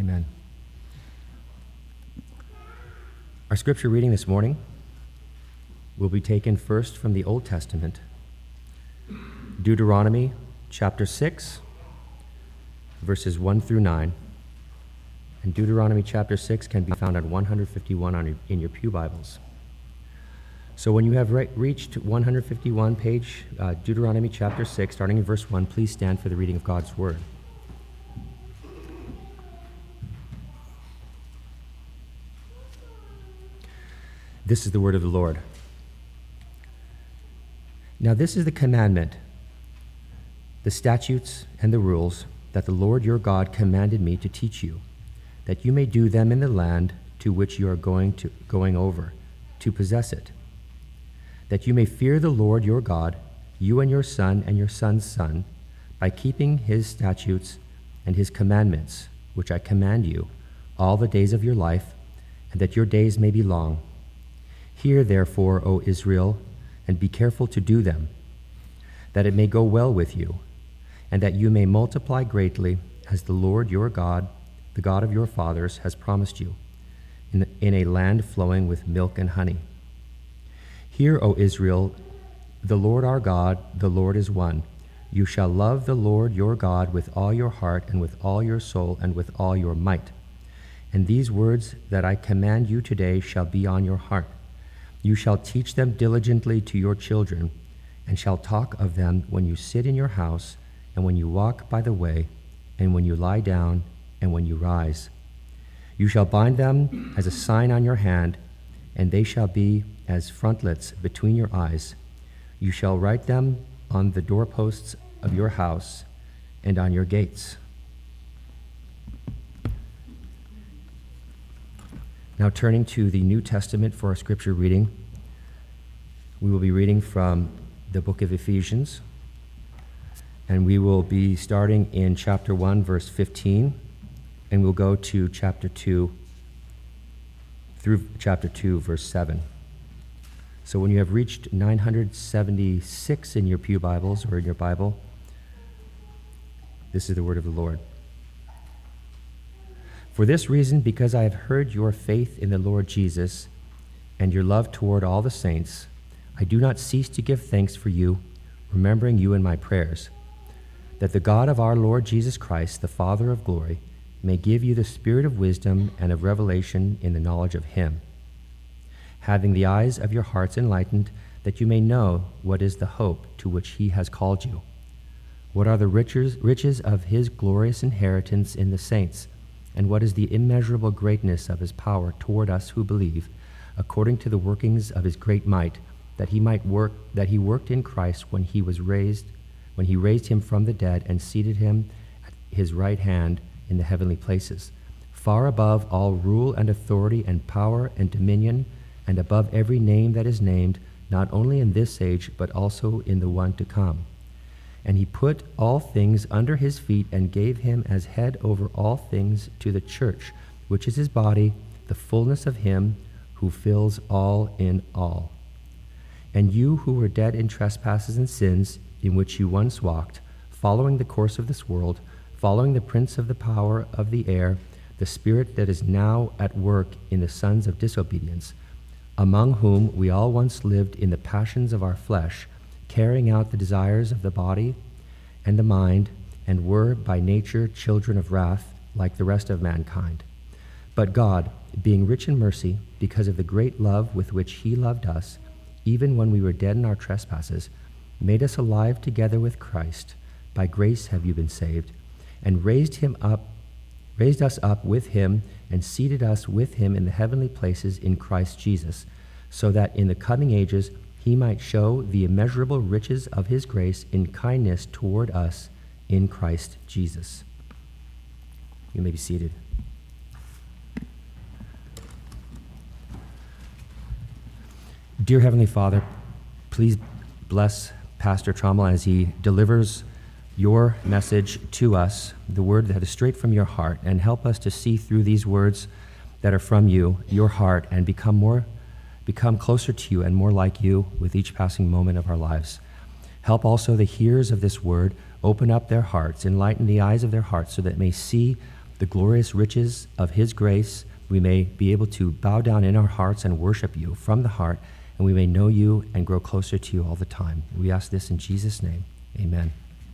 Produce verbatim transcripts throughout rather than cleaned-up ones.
Amen. Our scripture reading this morning will be taken first from the Old Testament, Deuteronomy chapter six, verses one through nine. And Deuteronomy chapter six can be found on one fifty-one on your, in your pew Bibles. So when you have re- reached one fifty-one page, uh, Deuteronomy chapter six, starting in verse one, please stand for the reading of God's word. This is the word of the Lord. Now this is the commandment, the statutes and the rules that the Lord your God commanded me to teach you, that you may do them in the land to which you are going to going over, to possess it, that you may fear the Lord your God, you and your son and your son's son, by keeping his statutes and his commandments, which I command you, all the days of your life, and that your days may be long. Hear, therefore, O Israel, and be careful to do them, that it may go well with you, and that you may multiply greatly, as the Lord your God, the God of your fathers, has promised you, in, in a land flowing with milk and honey. Hear, O Israel, the Lord our God, the Lord is one. You shall love the Lord your God with all your heart and with all your soul and with all your might. And these words that I command you today shall be on your heart. You shall teach them diligently to your children, and shall talk of them when you sit in your house, and when you walk by the way, and when you lie down, and when you rise. You shall bind them as a sign on your hand, and they shall be as frontlets between your eyes. You shall write them on the doorposts of your house and on your gates. Now turning to the New Testament for our scripture reading, we will be reading from the book of Ephesians, and we will be starting in chapter one, verse fifteen, and we'll go to chapter two, through chapter two, verse seven. So when you have reached nine seventy-six in your pew Bibles or in your Bible, this is the word of the Lord. For this reason, because I have heard your faith in the Lord Jesus and your love toward all the saints, I do not cease to give thanks for you, remembering you in my prayers, that the God of our Lord Jesus Christ, the Father of glory, may give you the spirit of wisdom and of revelation in the knowledge of him, having the eyes of your hearts enlightened, that you may know what is the hope to which he has called you, what are the riches, riches of his glorious inheritance in the saints, and what is the immeasurable greatness of his power toward us who believe, according to the workings of his great might, that he might work that he worked in Christ when he was raised, when he raised him from the dead and seated him at his right hand in the heavenly places, far above all rule and authority and power and dominion, and above every name that is named, not only in this age, but also in the one to come. And he put all things under his feet and gave him as head over all things to the church, which is his body, the fullness of him who fills all in all. And you who were dead in trespasses and sins, in which you once walked, following the course of this world, following the prince of the power of the air, the spirit that is now at work in the sons of disobedience, among whom we all once lived in the passions of our flesh, carrying out the desires of the body and the mind, and were by nature children of wrath, like the rest of mankind. But God, being rich in mercy, because of the great love with which he loved us, even when we were dead in our trespasses, made us alive together with Christ. By grace have you been saved, and raised him up, raised us up with him, and seated us with him in the heavenly places in Christ Jesus, so that in the coming ages he might show the immeasurable riches of his grace in kindness toward us in Christ Jesus. You may be seated. Dear Heavenly Father, please bless Pastor Trommel as he delivers your message to us, the word that is straight from your heart, and help us to see through these words that are from you, your heart, and become more become closer to you and more like you with each passing moment of our lives. Help also the hearers of this word open up their hearts, enlighten the eyes of their hearts so that they may see the glorious riches of his grace, we may be able to bow down in our hearts and worship you from the heart, and we may know you and grow closer to you all the time. We ask this in Jesus' name. Amen.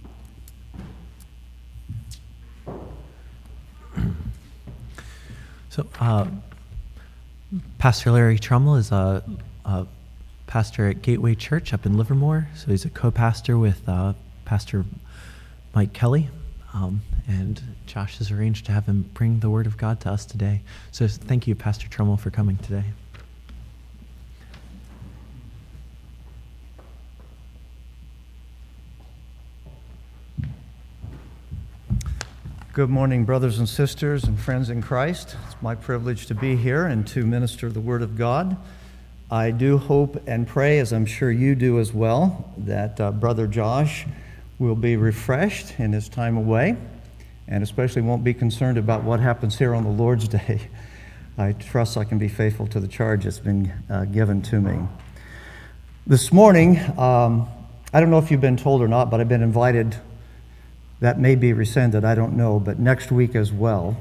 So, uh, Pastor Larry Trummel is a, a pastor at Gateway Church up in Livermore. So he's a co-pastor with uh, Pastor Mike Kelly. Um, and Josh has arranged to have him bring the Word of God to us today. So thank you, Pastor Trummel, for coming today. Good morning, brothers and sisters and friends in Christ. It's my privilege to be here and to minister the Word of God. I do hope and pray, as I'm sure you do as well, that uh, Brother Josh will be refreshed in his time away, and especially won't be concerned about what happens here on the Lord's Day. I trust I can be faithful to the charge that's been uh, given to me. This morning, um, I don't know if you've been told or not, but I've been invited. That may be rescinded, I don't know, but next week as well.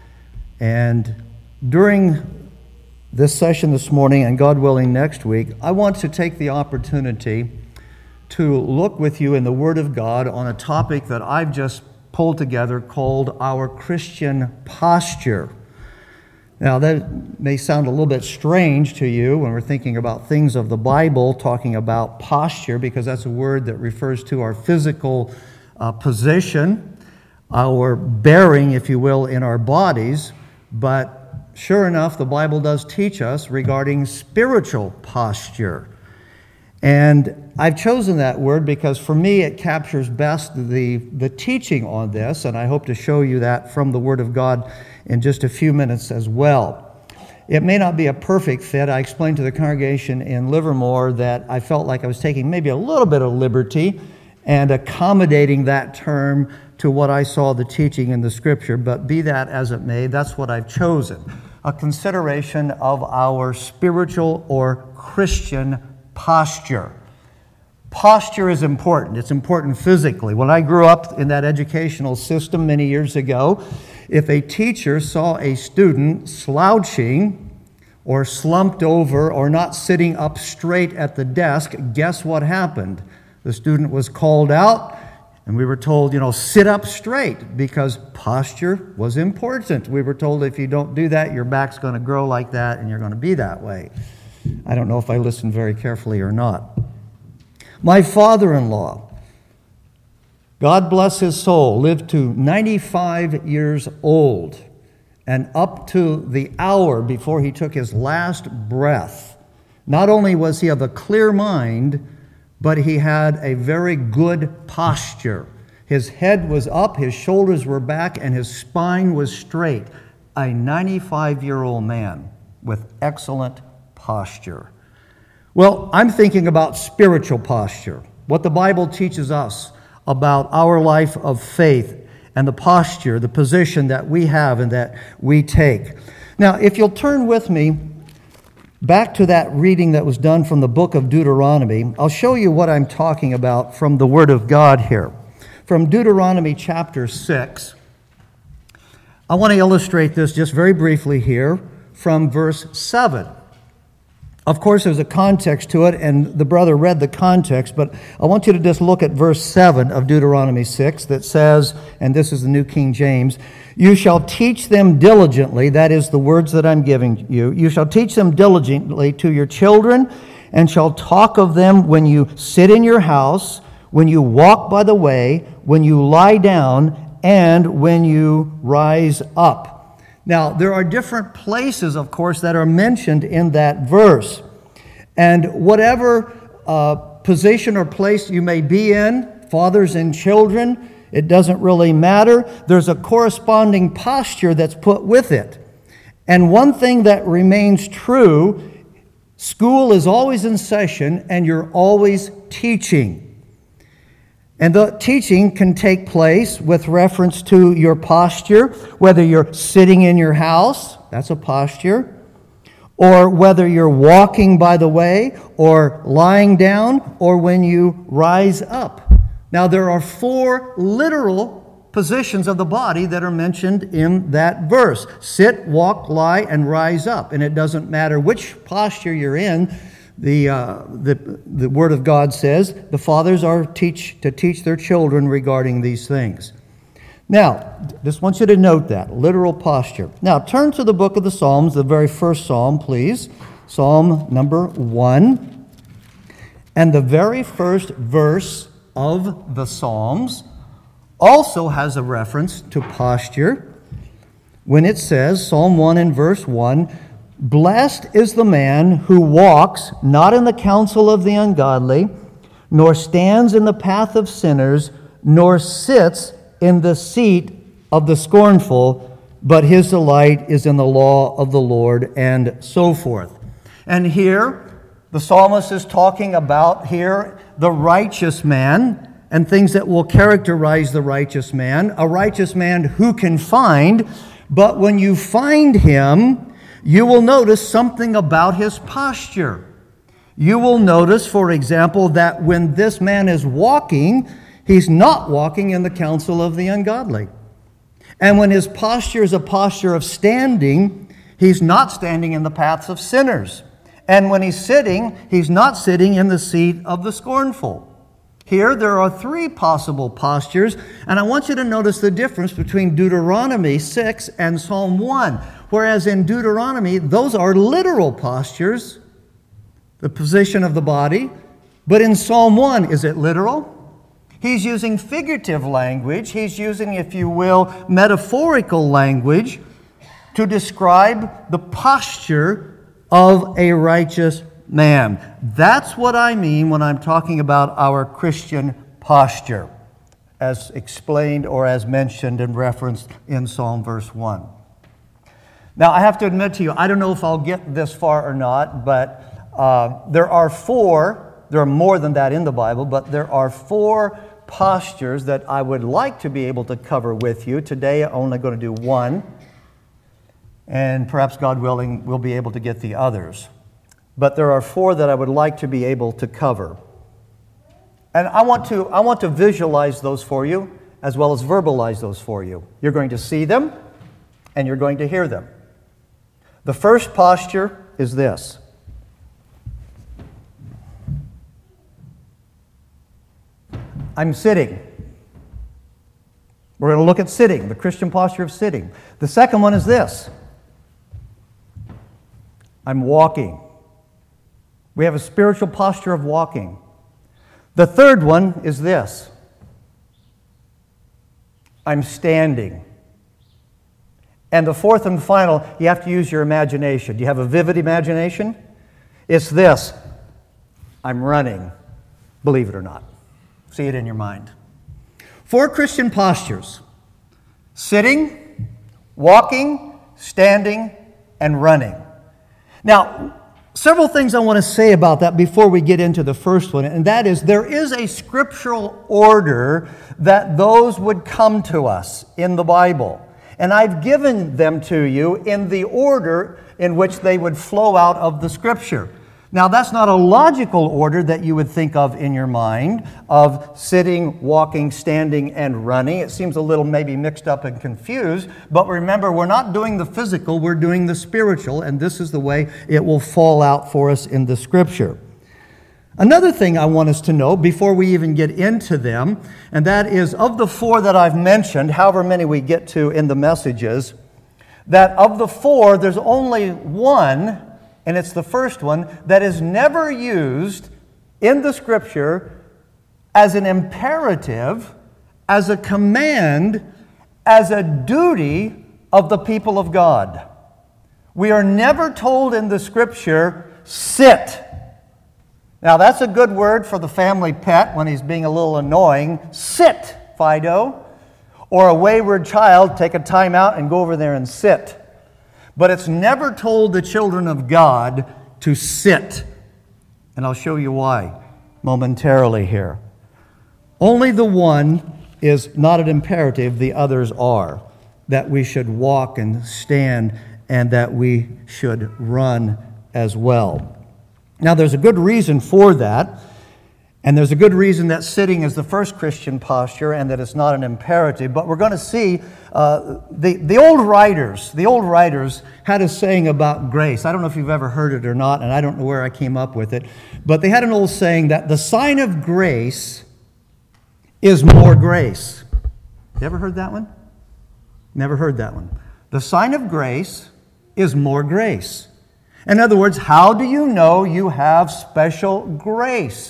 And during this session this morning, and God willing next week, I want to take the opportunity to look with you in the Word of God on a topic that I've just pulled together called our Christian posture. Now, that may sound a little bit strange to you when we're thinking about things of the Bible, talking about posture, because that's a word that refers to our physical Uh, position, our bearing, if you will, in our bodies. But sure enough, the Bible does teach us regarding spiritual posture. And I've chosen that word because for me it captures best the, the teaching on this, and I hope to show you that from the Word of God in just a few minutes as well. It may not be a perfect fit. I explained to the congregation in Livermore that I felt like I was taking maybe a little bit of liberty and accommodating that term to what I saw the teaching in the Scripture. But be that as it may, that's what I've chosen. A consideration of our spiritual or Christian posture. Posture is important. It's important physically. When I grew up in that educational system many years ago, if a teacher saw a student slouching or slumped over or not sitting up straight at the desk, guess what happened? The student was called out, and we were told, you know, sit up straight, because posture was important. We were told if you don't do that, your back's going to grow like that, and you're going to be that way. I don't know if I listened very carefully or not. My father-in-law, God bless his soul, lived to ninety-five years old, and up to the hour before he took his last breath, not only was he of a clear mind, but he had a very good posture. His head was up, his shoulders were back, and his spine was straight. A ninety-five-year-old man with excellent posture. Well, I'm thinking about spiritual posture, what the Bible teaches us about our life of faith and the posture, the position that we have and that we take. Now, if you'll turn with me back to that reading that was done from the book of Deuteronomy, I'll show you what I'm talking about from the Word of God here. From Deuteronomy chapter six, I want to illustrate this just very briefly here from verse seven. Of course, there's a context to it, and the brother read the context, but I want you to just look at verse seven of Deuteronomy six that says, and this is the New King James, "You shall teach them diligently," that is the words that I'm giving you, "you shall teach them diligently to your children, and shall talk of them when you sit in your house, when you walk by the way, when you lie down, and when you rise up." Now, there are different places, of course, that are mentioned in that verse. And whatever uh, position or place you may be in, fathers and children, it doesn't really matter. There's a corresponding posture that's put with it. And one thing that remains true, school is always in session and you're always teaching. And the teaching can take place with reference to your posture, whether you're sitting in your house, that's a posture, or whether you're walking by the way, or lying down, or when you rise up. Now, there are four literal positions of the body that are mentioned in that verse. Sit, walk, lie, and rise up. And it doesn't matter which posture you're in. The, uh, the, the Word of God says the fathers are teach, to teach their children regarding these things. Now, just want you to note that, literal posture. Now, turn to the book of the Psalms, the very first psalm, please. Psalm number one. And the very first verse of the Psalms also has a reference to posture when it says, Psalm one and verse one, "Blessed is the man who walks not in the counsel of the ungodly, nor stands in the path of sinners, nor sits in the seat of the scornful, but his delight is in the law of the Lord," and so forth. And here, the psalmist is talking about here the righteous man and things that will characterize the righteous man. A righteous man who can find, but when you find him, you will notice something about his posture. You will notice, for example, that when this man is walking, he's not walking in the counsel of the ungodly. And when his posture is a posture of standing, he's not standing in the paths of sinners. And when he's sitting, he's not sitting in the seat of the scornful. Here, there are three possible postures, and I want you to notice the difference between Deuteronomy six and Psalm one. Whereas in Deuteronomy, those are literal postures, the position of the body. But in Psalm one, is it literal? He's using figurative language. He's using, if you will, metaphorical language to describe the posture of a righteous man. That's what I mean when I'm talking about our Christian posture, as explained or as mentioned and referenced in Psalm verse one. Now, I have to admit to you, I don't know if I'll get this far or not, but uh, there are four, there are more than that in the Bible, but there are four postures that I would like to be able to cover with you. Today, I'm only going to do one, and perhaps, God willing, we'll be able to get the others. But there are four that I would like to be able to cover. And I want to, I want to visualize those for you, as well as verbalize those for you. You're going to see them, and you're going to hear them. The first posture is this. I'm sitting. We're going to look at sitting, the Christian posture of sitting. The second one is this. I'm walking. We have a spiritual posture of walking. The third one is this. I'm standing. And the fourth and final, you have to use your imagination. Do you have a vivid imagination? It's this. I'm running. Believe it or not. See it in your mind. Four Christian postures. Sitting, walking, standing, and running. Now, several things I want to say about that before we get into the first one, and that is there is a scriptural order that those would come to us in the Bible. And I've given them to you in the order in which they would flow out of the Scripture. Now, that's not a logical order that you would think of in your mind, of sitting, walking, standing, and running. It seems a little maybe mixed up and confused, but remember, we're not doing the physical, we're doing the spiritual, and this is the way it will fall out for us in the Scripture. Another thing I want us to know before we even get into them, and that is of the four that I've mentioned, however many we get to in the messages, that of the four, there's only one, and it's the first one, that is never used in the Scripture as an imperative, as a command, as a duty of the people of God. We are never told in the Scripture, sit. Now, that's a good word for the family pet when he's being a little annoying. Sit, Fido. Or a wayward child, take a time out and go over there and sit. But it's never told the children of God to sit. And I'll show you why momentarily here. Only the one is not an imperative, the others are. That we should walk and stand and that we should run as well. Now, there's a good reason for that. And there's a good reason that sitting is the first Christian posture and that it's not an imperative. But we're going to see uh, the, the old writers, the old writers had a saying about grace. I don't know if you've ever heard it or not, and I don't know where I came up with it. But they had an old saying that the sign of grace is more grace. You ever heard that one? Never heard that one. The sign of grace is more grace. In other words, how do you know you have special grace?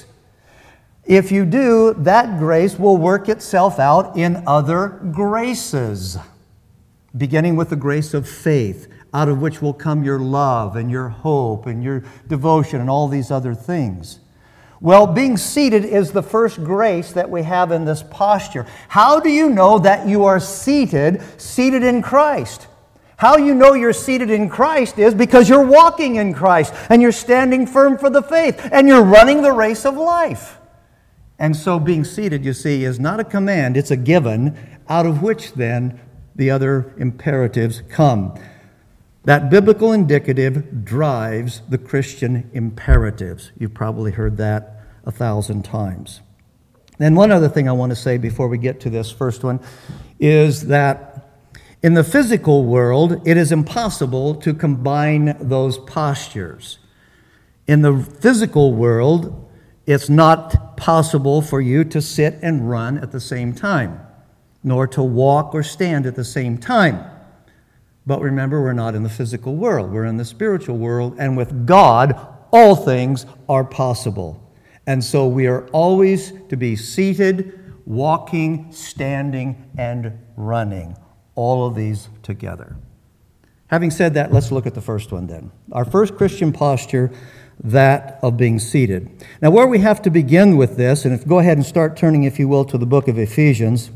If you do, that grace will work itself out in other graces, beginning with the grace of faith, out of which will come your love and your hope and your devotion and all these other things. Well, being seated is the first grace that we have in this posture. How do you know that you are seated, seated in Christ? How you know you're seated in Christ is because you're walking in Christ and you're standing firm for the faith and you're running the race of life. And so being seated, you see, is not a command, it's a given, out of which then the other imperatives come. That biblical indicative drives the Christian imperatives. You've probably heard that a thousand times. Then one other thing I want to say before we get to this first one is that in the physical world, it is impossible to combine those postures. In the physical world, it's not possible for you to sit and run at the same time, nor to walk or stand at the same time. But remember, we're not in the physical world. We're in the spiritual world, and with God, all things are possible. And so we are always to be seated, walking, standing, and running. All of these together. Having said that, let's look at the first one then. Our first Christian posture, that of being seated. Now, where we have to begin with this, and if go ahead and start turning, if you will, to the book of Ephesians,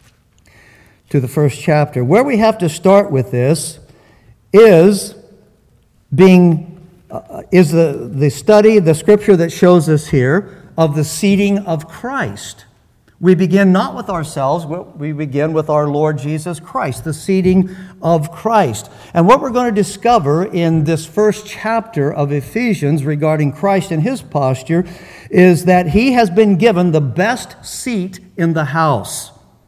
to the first chapter. Where we have to start with this is being uh, is the the study, the scripture that shows us here of the seating of Christ. We begin not with ourselves, we begin with our Lord Jesus Christ, the seating of Christ. And what we're going to discover in this first chapter of Ephesians regarding Christ and his posture is that he has been given the best seat in the house.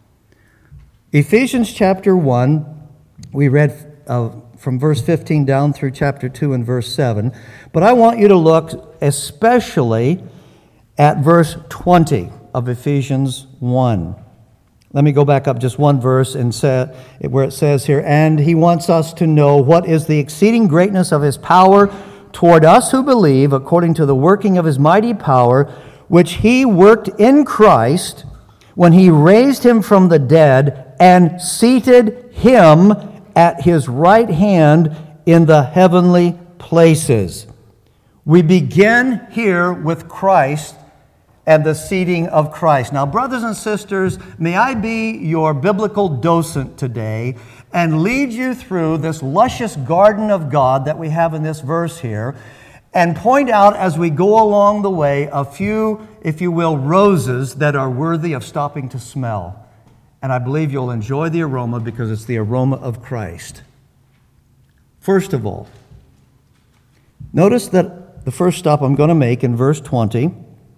Ephesians chapter one, we read uh, from verse fifteen down through chapter two and verse seven. But I want you to look especially at verse twenty. Of Ephesians one. Let me go back up just one verse and say, where it says here, and he wants us to know what is the exceeding greatness of his power toward us who believe, according to the working of his mighty power, which he worked in Christ when he raised him from the dead and seated him at his right hand in the heavenly places. We begin here with Christ and the seating of Christ. Now, brothers and sisters, may I be your biblical docent today and lead you through this luscious garden of God that we have in this verse here and point out as we go along the way a few, if you will, roses that are worthy of stopping to smell. And I believe you'll enjoy the aroma because it's the aroma of Christ. First of all, notice that the first stop I'm going to make in verse twenty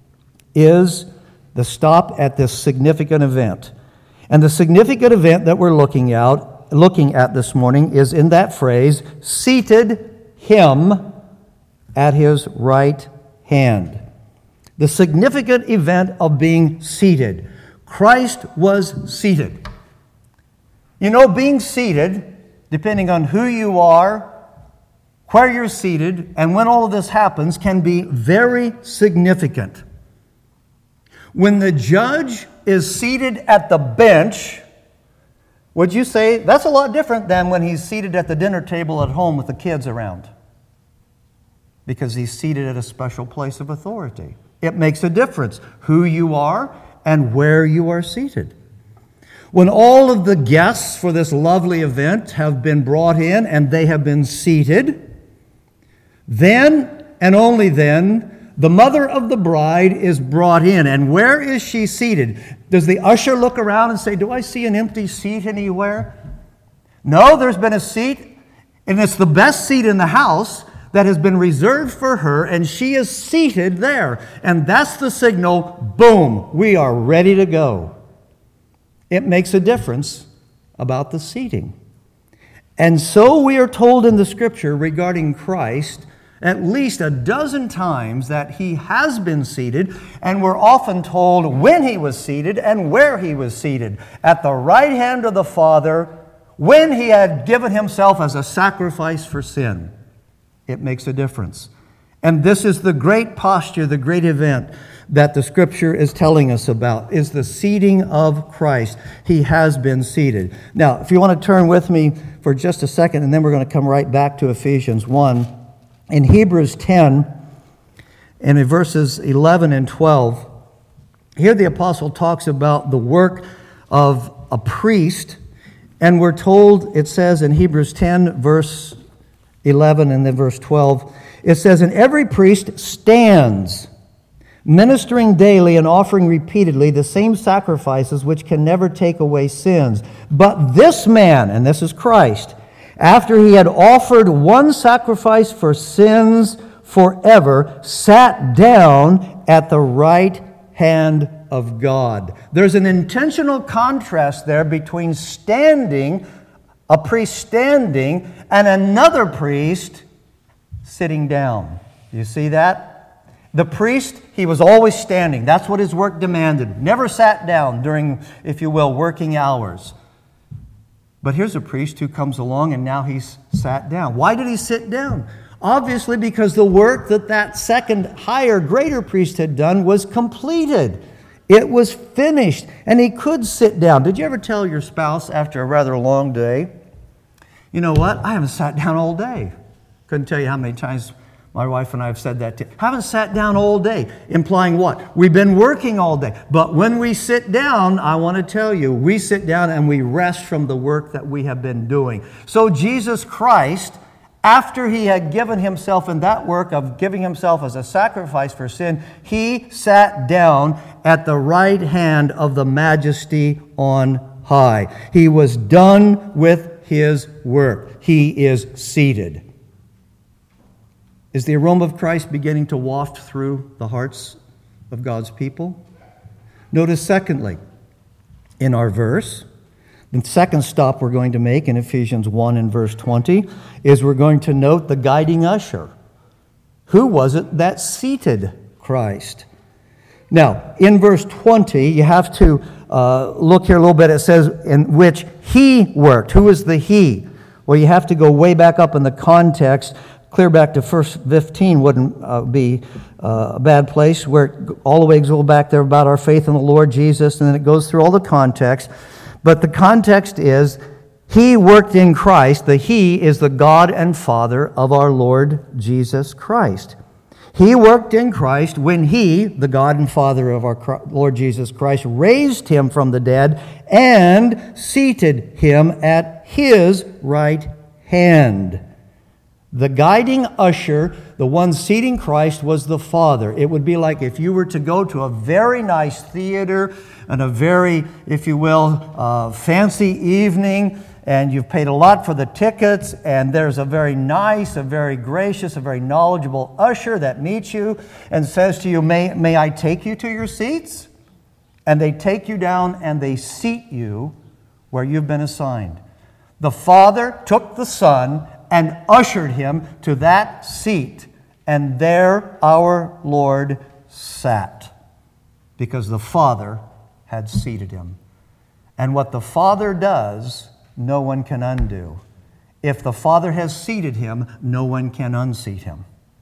is the stop at this significant event. And the significant event that we're looking at, looking at this morning is in that phrase, seated him at his right hand. The significant event of being seated. Christ was seated. You know, being seated, depending on who you are, where you're seated, and when all of this happens, can be very significant. When the judge is seated at the bench, would you say that's a lot different than when he's seated at the dinner table at home with the kids around? Because he's seated at a special place of authority. It makes a difference who you are and where you are seated. When all of the guests for this lovely event have been brought in and they have been seated, then and only then the mother of the bride is brought in. And where is she seated? Does the usher look around and say, do I see an empty seat anywhere? No, there's been a seat, and it's the best seat in the house that has been reserved for her, and she is seated there. And that's the signal, boom, we are ready to go. It makes a difference about the seating. And so we are told in the Scripture regarding Christ at least a dozen times that he has been seated, and we're often told when he was seated and where he was seated. At the right hand of the Father, when he had given himself as a sacrifice for sin. It makes a difference. And this is the great posture, the great event that the Scripture is telling us about, is the seating of Christ. He has been seated. Now, if you want to turn with me for just a second, and then we're going to come right back to Ephesians one. In Hebrews ten, and in verses eleven and twelve, here the apostle talks about the work of a priest, and we're told, it says in Hebrews ten, verse eleven, and then verse twelve, it says, "And every priest stands, ministering daily and offering repeatedly the same sacrifices which can never take away sins. But this man," and this is Christ, "after he had offered one sacrifice for sins forever, sat down at the right hand of God." There's an intentional contrast there between standing, a priest standing, and another priest sitting down. You see that? The priest, he was always standing. That's what his work demanded. Never sat down during, if you will, working hours. But here's a priest who comes along and now he's sat down. Why did he sit down? Obviously because the work that that second higher, greater priest had done was completed. It was finished, and he could sit down. Did you ever tell your spouse after a rather long day, "You know what? I haven't sat down all day." Couldn't tell you how many times my wife and I have said that. To, haven't sat down all day, implying what? We've been working all day. But when we sit down, I want to tell you, we sit down and we rest from the work that we have been doing. So Jesus Christ, after he had given himself in that work of giving himself as a sacrifice for sin, he sat down at the right hand of the Majesty on high. He was done with his work. He is seated. Is the aroma of Christ beginning to waft through the hearts of God's people? Notice, secondly, in our verse, the second stop we're going to make in Ephesians one and verse twenty is we're going to note the guiding usher. Who was it that seated Christ? Now, in verse twenty, you have to uh, look here a little bit. It says, in which he worked. Who is the he? Well, you have to go way back up in the context. Clear back to verse fifteen wouldn't uh, be uh, a bad place, where it all the way goes back there about our faith in the Lord Jesus, and then it goes through all the context. But the context is, he worked in Christ. The he is the God and Father of our Lord Jesus Christ. He worked in Christ when he, the God and Father of our Lord Jesus Christ, raised him from the dead and seated him at his right hand. The guiding usher, the one seating Christ, was the Father. It would be like if you were to go to a very nice theater and a very, if you will, uh, fancy evening, and you've paid a lot for the tickets, and there's a very nice, a very gracious, a very knowledgeable usher that meets you and says to you, may, may I take you to your seats? And they take you down and they seat you where you've been assigned. The Father took the Son and ushered him to that seat, and there our Lord sat, because the Father had seated him. And what the Father does, no one can undo. If the Father has seated him, no one can unseat him.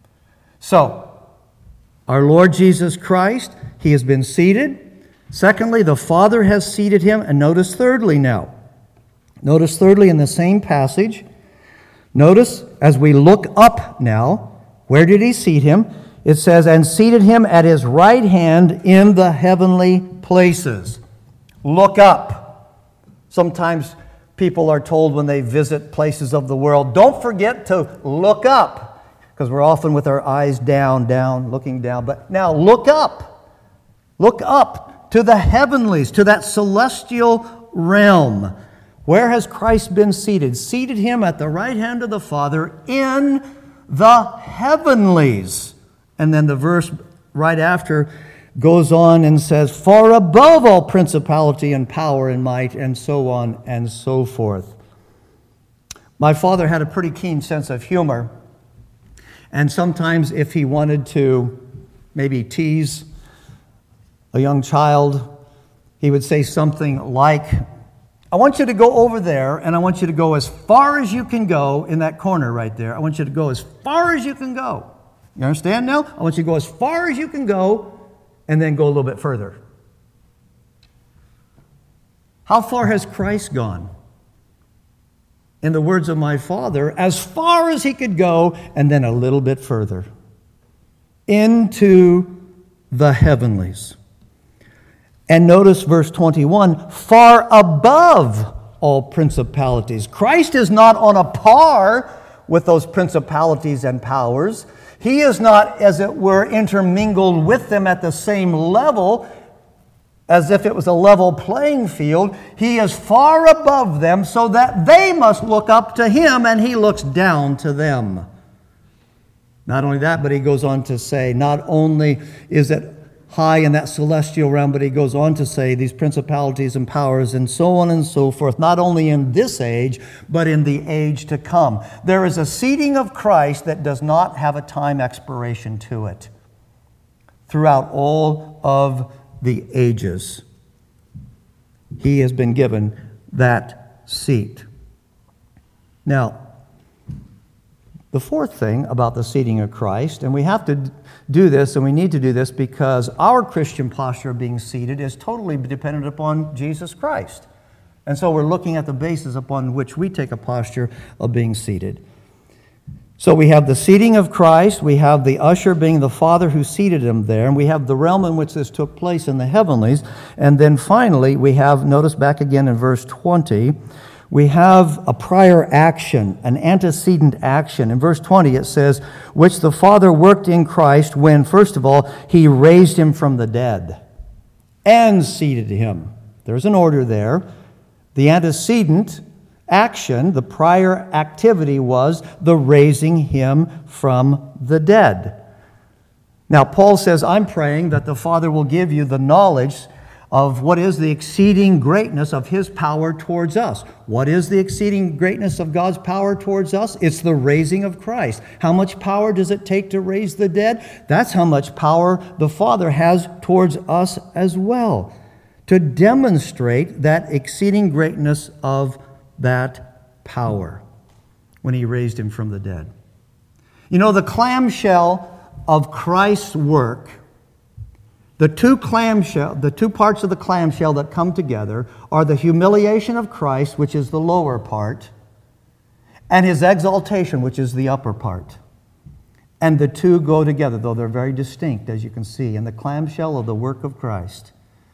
So, our Lord Jesus Christ, he has been seated. Secondly, the Father has seated him. And notice thirdly now. Notice thirdly in the same passage, notice, as we look up now, where did he seat him? It says, and seated him at his right hand in the heavenly places. Look up. Sometimes people are told when they visit places of the world, don't forget to look up, because we're often with our eyes down, down, looking down. But now look up. Look up to the heavenlies, to that celestial realm. Where has Christ been seated? Seated him at the right hand of the Father in the heavenlies. And then the verse right after goes on and says, far above all principality and power and might, and so on and so forth. My father had a pretty keen sense of humor. And sometimes if he wanted to maybe tease a young child, he would say something like, I want you to go over there, and I want you to go as far as you can go in that corner right there. I want you to go as far as you can go. You understand now? I want you to go as far as you can go, and then go a little bit further. How far has Christ gone? In the words of my father, as far as he could go, and then a little bit further. Into the heavenlies. And notice verse twenty-one, far above all principalities. Christ is not on a par with those principalities and powers. He is not, as it were, intermingled with them at the same level, as if it was a level playing field. He is far above them so that they must look up to him and he looks down to them. Not only that, but he goes on to say, not only is it high in that celestial realm, but he goes on to say these principalities and powers and so on and so forth, not only in this age, but in the age to come. There is a seating of Christ that does not have a time expiration to it throughout all of the ages. He has been given that seat. Now, the fourth thing about the seating of Christ, and we have to do this, and we need to do this because our Christian posture of being seated is totally dependent upon Jesus Christ. And so we're looking at the basis upon which we take a posture of being seated. So we have the seating of Christ, we have the usher being the Father who seated him there, and we have the realm in which this took place in the heavenlies. And then finally, we have, notice back again in verse twenty, we have a prior action, an antecedent action. In verse twenty it says, which the Father worked in Christ when, first of all, he raised him from the dead and seated him. There's an order there. The antecedent action, the prior activity was the raising him from the dead. Now, Paul says, I'm praying that the Father will give you the knowledge of what is the exceeding greatness of his power towards us. What is the exceeding greatness of God's power towards us? It's the raising of Christ. How much power does it take to raise the dead? That's how much power the Father has towards us as well, to demonstrate that exceeding greatness of that power when he raised him from the dead. You know, the clamshell of Christ's work, the two clamshell, the two parts of the clamshell that come together are the humiliation of Christ, which is the lower part, and his exaltation, which is the upper part. And the two go together, though they're very distinct, as you can see, in the clamshell of the work of Christ.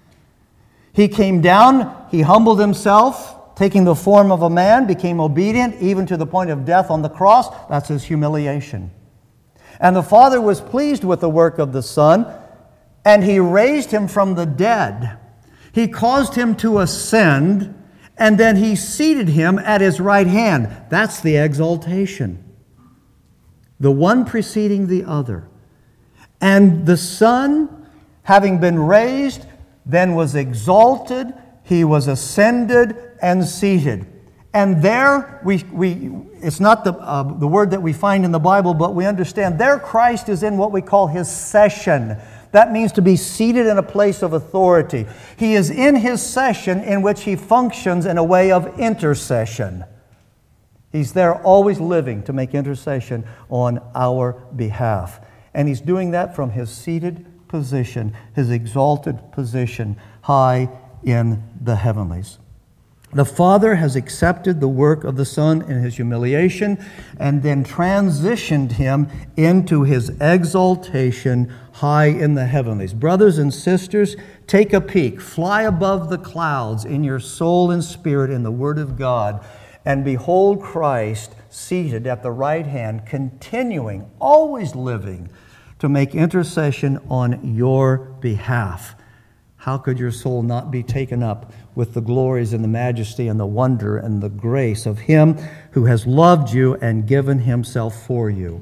He came down, he humbled himself, taking the form of a man, became obedient, even to the point of death on the cross. That's his humiliation. And the Father was pleased with the work of the Son, and he raised him from the dead. He caused him to ascend, and then he seated him at his right hand. That's the exaltation. The one preceding the other. And the Son, having been raised, then was exalted, he was ascended and seated. And there, we, we it's not the, uh, the word that we find in the Bible, but we understand there Christ is in what we call his session. That means to be seated in a place of authority. He is in his session in which he functions in a way of intercession. He's there always living to make intercession on our behalf. And he's doing that from his seated position, his exalted position, high in the heavenlies. The Father has accepted the work of the Son in his humiliation and then transitioned him into his exaltation high in the heavenlies. Brothers and sisters, take a peek. Fly above the clouds in your soul and spirit in the Word of God and behold Christ seated at the right hand, continuing, always living, to make intercession on your behalf. How could your soul not be taken up with the glories and the majesty and the wonder and the grace of him who has loved you and given himself for you?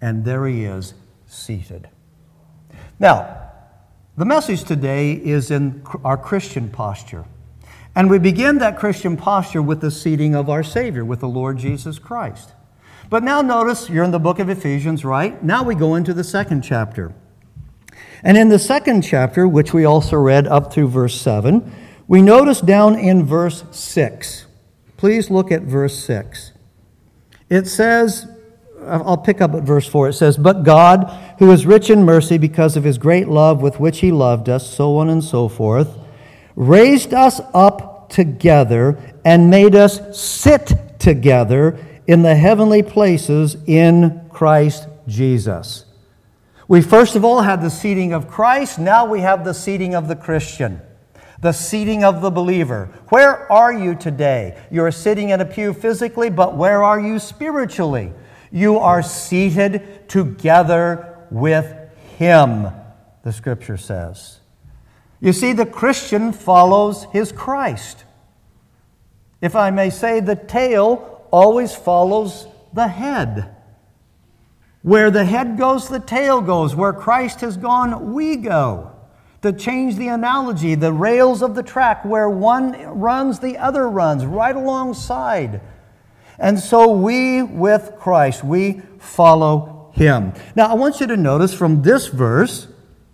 and there he is, seated. Now, the message today is in our Christian posture. And we begin that Christian posture with the seating of our Savior, with the Lord Jesus Christ. But now notice, you're in the book of Ephesians, right? Now we go into the second chapter. And in the second chapter, which we also read up through verse seven, we notice down in verse six. Please look at verse six. It says, I'll pick up at verse four. It says, "But God, who is rich in mercy because of his great love with which he loved us," so on and so forth, "raised us up together and made us sit together in the heavenly places in Christ Jesus." We first of all had the seating of Christ. Now we have the seating of the Christian, the seating of the believer. Where are you today? You're sitting in a pew physically, but where are you spiritually? You are seated together with Him, the Scripture says. You see, the Christian follows his Christ. If I may say, the tail always follows the head. Where the head goes, the tail goes. Where Christ has gone, we go. To change the analogy, the rails of the track, where one runs, the other runs, right alongside. And so we, with Christ, we follow Him. Now, I want you to notice from this verse,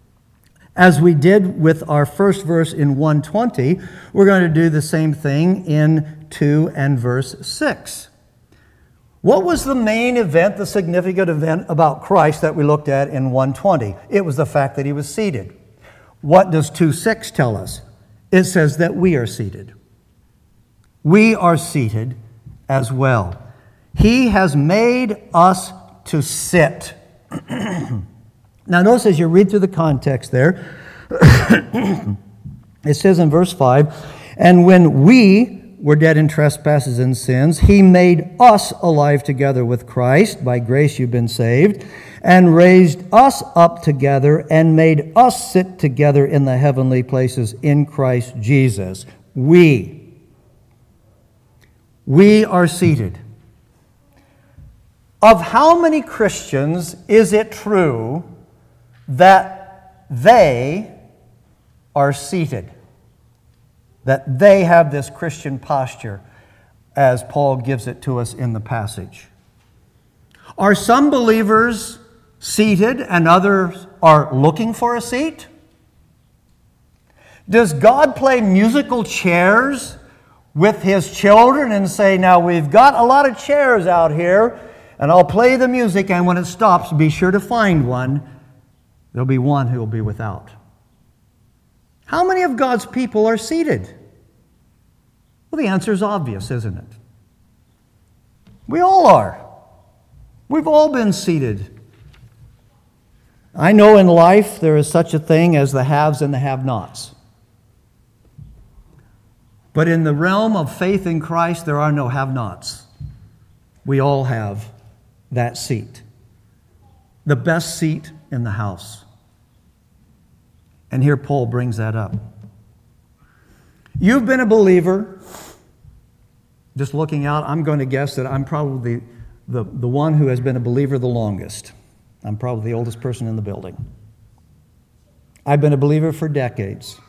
as we did with our first verse in one twenty, we're going to do the same thing in two and verse six. What was the main event, the significant event about Christ that we looked at in one twenty? It was the fact that He was seated. What does two six tell us? It says that we are seated. We are seated as well. He has made us to sit. Now notice as you read through the context there, it says in verse five, "And when we were dead in trespasses and sins, He made us alive together with Christ. By grace you've been saved. And raised us up together and made us sit together in the heavenly places in Christ Jesus." We. We are seated. Of how many Christians is it true that they are seated? That they have this Christian posture as Paul gives it to us in the passage. Are some believers seated and others are looking for a seat? Does God play musical chairs with His children and say, "Now we've got a lot of chairs out here, and I'll play the music, and when it stops, be sure to find one. There'll be one who will be without"? How many of God's people are seated? Well, the answer is obvious, isn't it? We all are. We've all been seated. I know in life there is such a thing as the haves and the have-nots. But in the realm of faith in Christ, there are no have-nots. We all have that seat. The best seat in the house. And here Paul brings that up. You've been a believer. Just looking out, I'm going to guess that I'm probably the, the one who has been a believer the longest. I'm probably the oldest person in the building. I've been a believer for decades.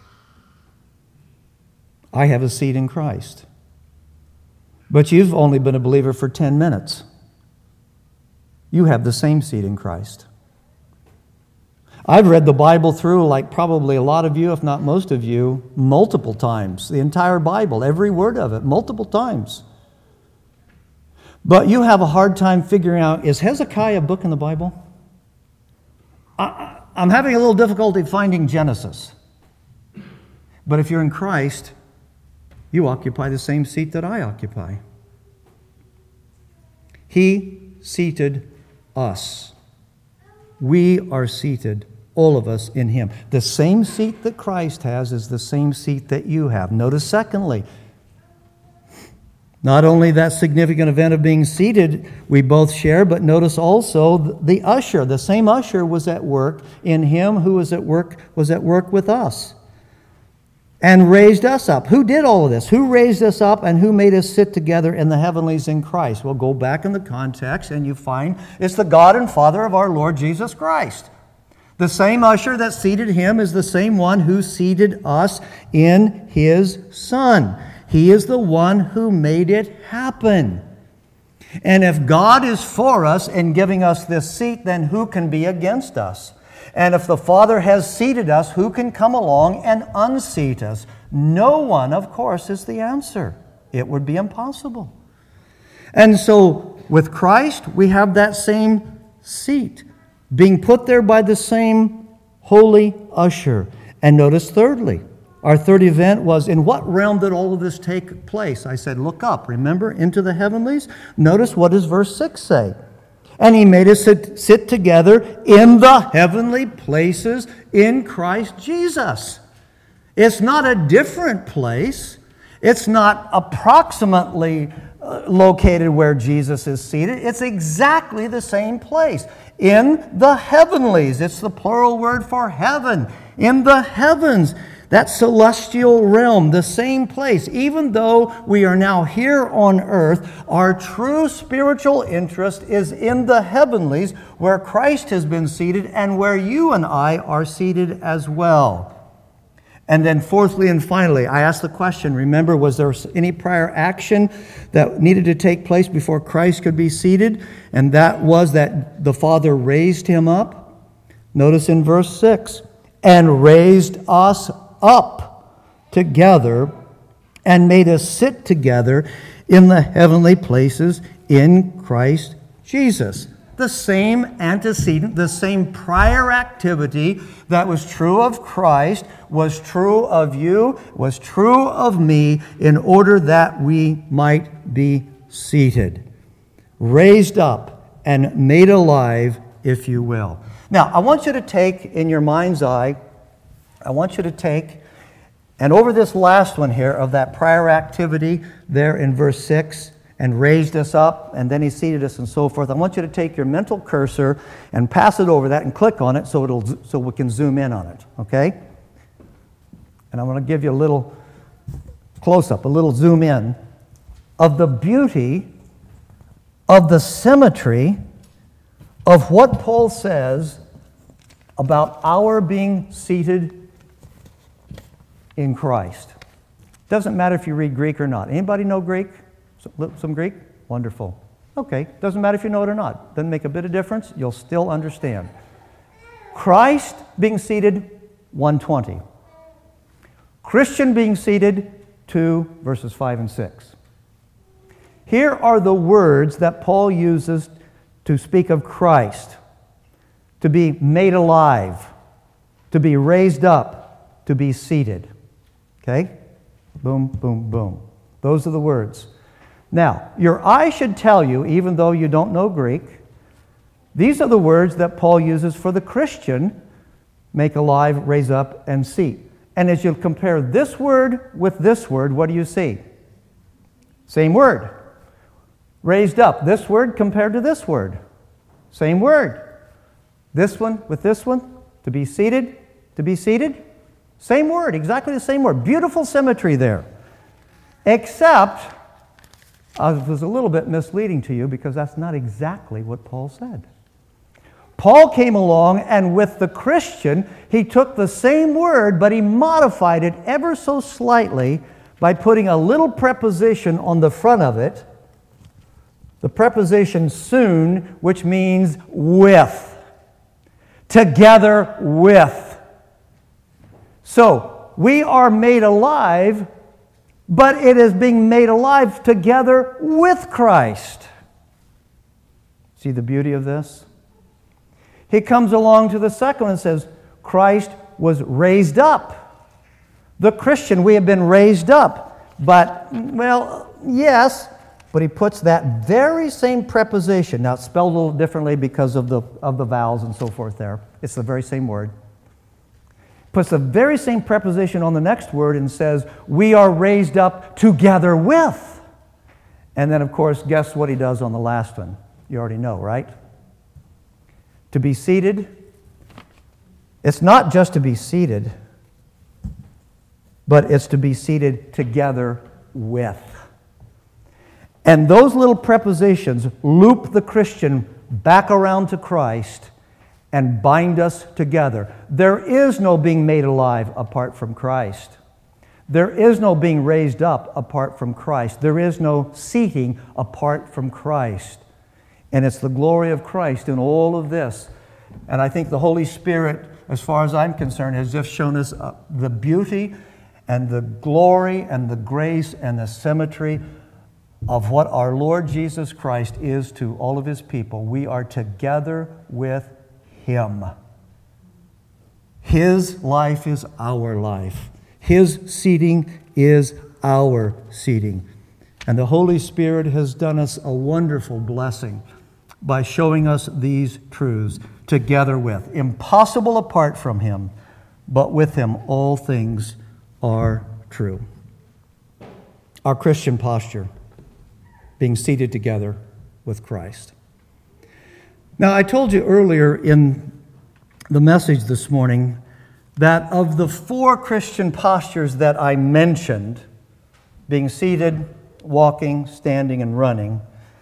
I have a seat in Christ. But you've only been a believer for ten minutes. You have the same seat in Christ. I've read the Bible through, like probably a lot of you, if not most of you, multiple times. The entire Bible, every word of it, multiple times. But you have a hard time figuring out, is Hezekiah a book in the Bible? I, I'm having a little difficulty finding Genesis. But if you're in Christ, you occupy the same seat that I occupy. He seated us. We are seated, all of us, in Him. The same seat that Christ has is the same seat that you have. Notice, secondly, not only that significant event of being seated we both share, but notice also the usher. The same usher was at work in Him who was at work was at work with us. and raised us up. Who did all of this? Who raised us up and who made us sit together in the heavenlies in Christ? Well, go back in the context and you find it's the God and Father of our Lord Jesus Christ. The same usher that seated him is the same one who seated us in his Son. He is the one who made it happen. And if God is for us in giving us this seat, then who can be against us? And if the Father has seated us, who can come along and unseat us? No one, of course, is the answer. It would be impossible. And so, with Christ, we have that same seat, being put there by the same holy usher. And notice, thirdly, our third event was, in what realm did all of this take place? I said, look up, remember, into the heavenlies? Notice, what does verse six say? And he made us sit, sit together in the heavenly places in Christ Jesus. It's not a different place. It's not approximately uh, located where Jesus is seated. It's exactly the same place. In the heavenlies. It's the plural word for heaven. In the heavens. That celestial realm, the same place. Even though we are now here on earth, our true spiritual interest is in the heavenlies, where Christ has been seated and where you and I are seated as well. And then fourthly and finally, I asked the question, remember, was there any prior action that needed to take place before Christ could be seated? And that was that the Father raised him up. Notice in verse six, and raised us up together and made us sit together in the heavenly places in Christ Jesus. The same antecedent, the same prior activity that was true of Christ was true of you, was true of me, in order that we might be seated, raised up and made alive, if you will. Now, I want you to take in your mind's eye, I want you to take, and over this last one here of that prior activity there in verse six, and raised us up, and then he seated us and so forth, I want you to take your mental cursor and pass it over that and click on it so it'll so we can zoom in on it, okay? And I'm going to give you a little close-up, a little zoom in of the beauty of the symmetry of what Paul says about our being seated in Christ. Doesn't matter if you read Greek or not. Anybody know Greek? Some Greek? Wonderful. Okay, doesn't matter if you know it or not. Doesn't make a bit of difference. You'll still understand. Christ being seated, one twenty. Christian being seated, two, verses five and six. Here are the words that Paul uses to speak of Christ. To be made alive, to be raised up, to be seated. Okay? Boom, boom, boom. Those are the words. Now, your eye should tell you, even though you don't know Greek, these are the words that Paul uses for the Christian, make alive, raise up, and seat. And as you compare this word with this word, what do you see? Same word. Raised up. This word compared to this word. Same word. This one with this one, to be seated, to be seated. Same word, exactly the same word. Beautiful symmetry there. Except, I was a little bit misleading to you because that's not exactly what Paul said. Paul came along, and with the Christian, he took the same word, but he modified it ever so slightly by putting a little preposition on the front of it. The preposition soon, which means with. Together with. So, we are made alive, but it is being made alive together with Christ. See the beauty of this? He comes along to the second one and says, Christ was raised up. The Christian, we have been raised up. But, well, yes, but he puts that very same preposition. Now, it's spelled a little differently because of the, of the vowels and so forth there. It's the very same word. Puts the very same preposition on the next word and says, we are raised up together with. And then, of course, guess what he does on the last one? You already know, right? To be seated. It's not just to be seated. but it's to be seated together with. And those little prepositions loop the Christian back around to Christ and bind us together. There is no being made alive apart from Christ. There is no being raised up apart from Christ. There is no seating apart from Christ. And it's the glory of Christ in all of this. And I think the Holy Spirit, as far as I'm concerned, has just shown us uh, the beauty and the glory and the grace and the symmetry of what our Lord Jesus Christ is to all of His people. We are together with Him. His life is our life. His seating is our seating. And the Holy Spirit has done us a wonderful blessing by showing us these truths together with. Impossible apart from Him, but with Him all things are true. Our Christian posture, being seated together with Christ. Now, I told you earlier in the message this morning that of the four Christian postures that I mentioned, being seated, walking, standing, and running,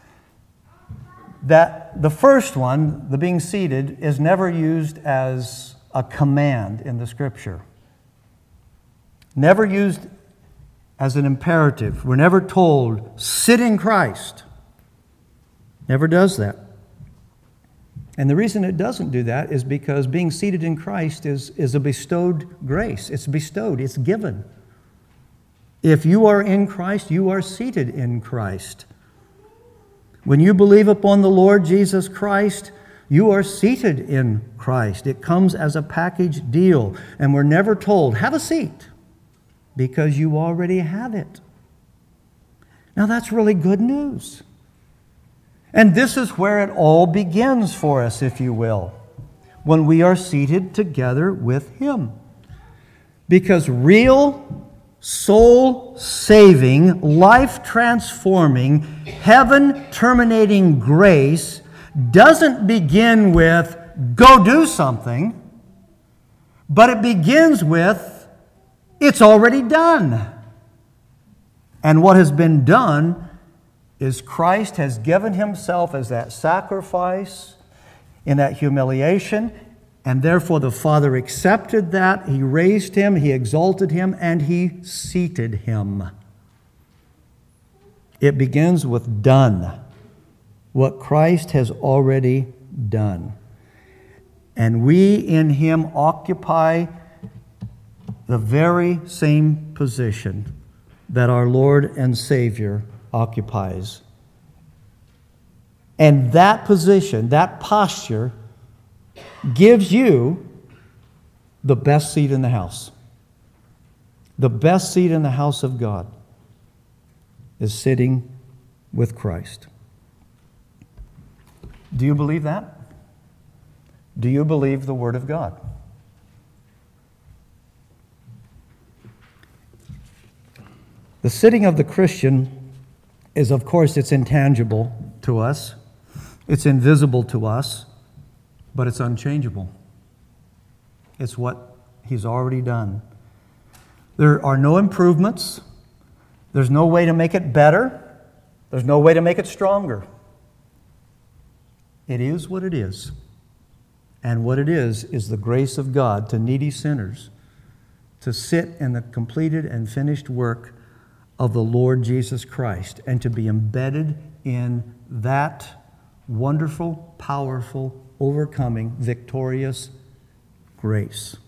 that the first one, the being seated, is never used as a command in the Scripture. Never used as an imperative. We're never told, sit in Christ. Never does that. And the reason it doesn't do that is because being seated in Christ is, is a bestowed grace. It's bestowed. It's given. If you are in Christ, you are seated in Christ. When you believe upon the Lord Jesus Christ, you are seated in Christ. It comes as a package deal. And we're never told, have a seat, because you already have it. Now that's really good news. And this is where it all begins for us, if you will, when we are seated together with Him. Because real, soul-saving, life-transforming, heaven-terminating grace doesn't begin with, go do something, but it begins with, it's already done. And what has been done is Christ has given Himself as that sacrifice in that humiliation, and therefore the Father accepted that. He raised Him, He exalted Him, and He seated Him. It begins with done. What Christ has already done. And we in Him occupy the very same position that our Lord and Savior occupies. And that position, that posture, gives you the best seat in the house. The best seat in the house of God is sitting with Christ. Do you believe that? Do you believe the Word of God? The sitting of the Christian is, of course, it's intangible to us. It's invisible to us, but it's unchangeable. It's what He's already done. There are no improvements. There's no way to make it better. There's no way to make it stronger. It is what it is. And what it is, is the grace of God to needy sinners to sit in the completed and finished work of the Lord Jesus Christ and to be embedded in that wonderful, powerful, overcoming, victorious grace.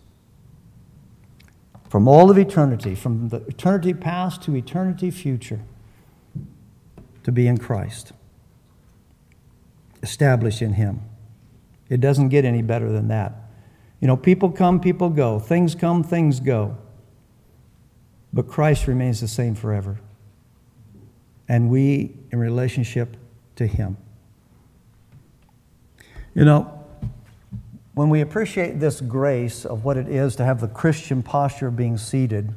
From all of eternity, from the eternity past to eternity future, to be in Christ, established in Him. It doesn't get any better than that. You know, people come, people go. Things come, things go. But Christ remains the same forever. And we in relationship to Him. You know, when we appreciate this grace of what it is to have the Christian posture of being seated,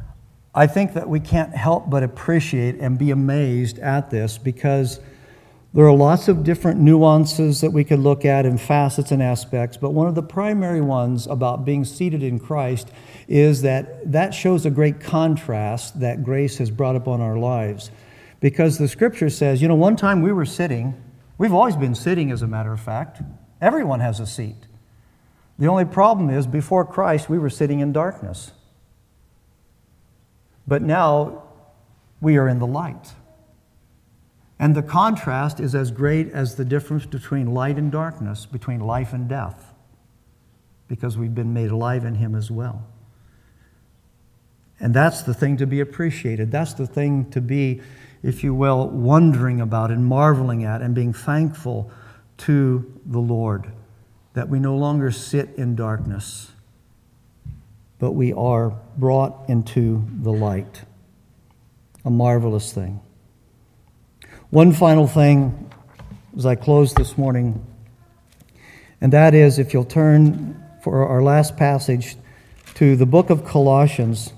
I think that we can't help but appreciate and be amazed at this, because There are lots of different nuances that we could look at and facets and aspects, but one of the primary ones about being seated in Christ is that that shows a great contrast that grace has brought upon our lives. Because the Scripture says, you know, one time we were sitting, we've always been sitting as a matter of fact. Everyone has a seat. The only problem is, before Christ, we were sitting in darkness. But now, we are in the light. And the contrast is as great as the difference between light and darkness, between life and death, because we've been made alive in Him as well. And that's the thing to be appreciated. That's the thing to be, if you will, wondering about and marveling at and being thankful to the Lord, that we no longer sit in darkness, but we are brought into the light. A marvelous thing. One final thing as I close this morning, and that is, if you'll turn for our last passage to the book of Colossians,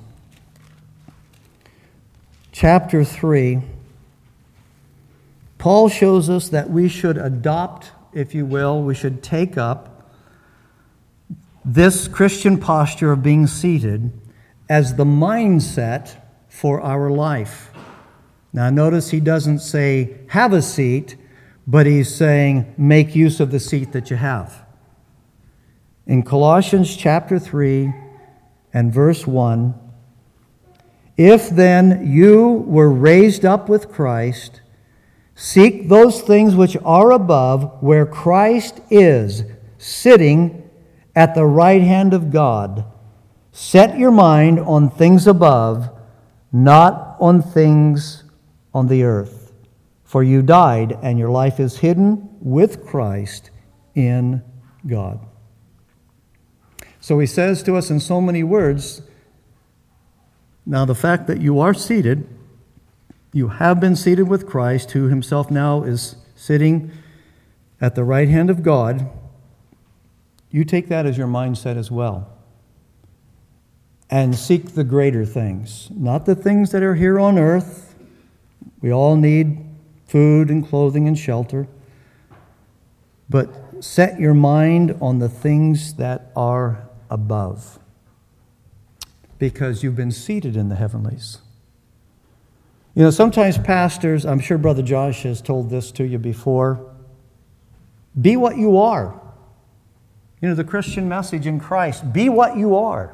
chapter three. Paul shows us that we should adopt, if you will, we should take up this Christian posture of being seated as the mindset for our life. Now notice he doesn't say, have a seat, but he's saying, make use of the seat that you have. In Colossians chapter three and verse one, if then you were raised up with Christ, seek those things which are above, where Christ is, sitting at the right hand of God. Set your mind on things above, not on things on the earth. For you died, and your life is hidden with Christ in God. So he says to us in so many words, now the fact that you are seated, you have been seated with Christ, who himself now is sitting at the right hand of God, you take that as your mindset as well. And seek the greater things, not the things that are here on earth. We all need food and clothing and shelter. But set your mind on the things that are above, because you've been seated in the heavenlies. You know, sometimes pastors, I'm sure Brother Josh has told this to you before, be what you are. You know, the Christian message in Christ, be what you are.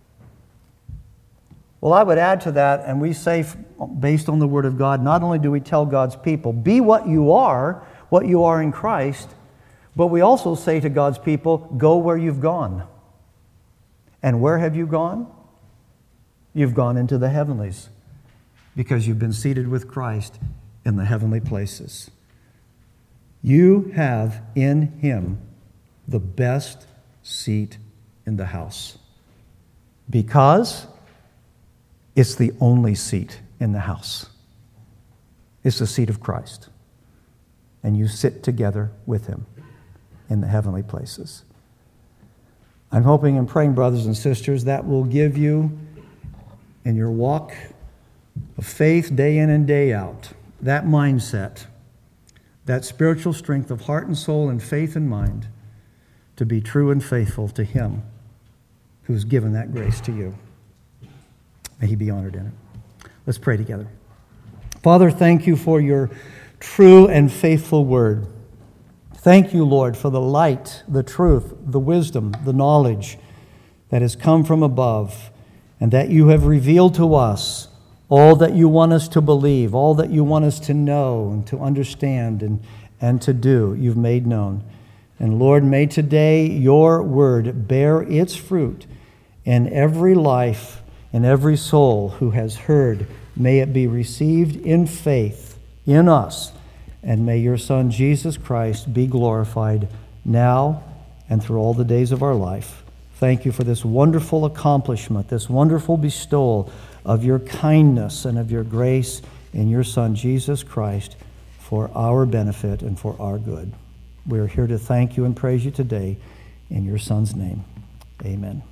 Well, I would add to that, and we say, based on the Word of God, not only do we tell God's people, be what you are, what you are in Christ, but we also say to God's people, go where you've gone. And where have you gone? You've gone into the heavenlies, because you've been seated with Christ in the heavenly places. You have in Him the best seat in the house, because it's the only seat in the house. It's the seat of Christ. And you sit together with Him in the heavenly places. I'm hoping and praying, brothers and sisters, that will give you, in your walk of faith day in and day out, that mindset, that spiritual strength of heart and soul and faith and mind to be true and faithful to Him who's given that grace to you. May He be honored in it. Let's pray together. Father, thank you for your true and faithful word. Thank you, Lord, for the light, the truth, the wisdom, the knowledge that has come from above, and that you have revealed to us all that you want us to believe, all that you want us to know and to understand and, and to do, you've made known. And Lord, may today your word bear its fruit in every life, in every soul who has heard. May it be received in faith in us. And may your Son, Jesus Christ, be glorified now and through all the days of our life. Thank you for this wonderful accomplishment, this wonderful bestowal of your kindness and of your grace in your Son, Jesus Christ, for our benefit and for our good. We are here to thank you and praise you today in your Son's name. Amen.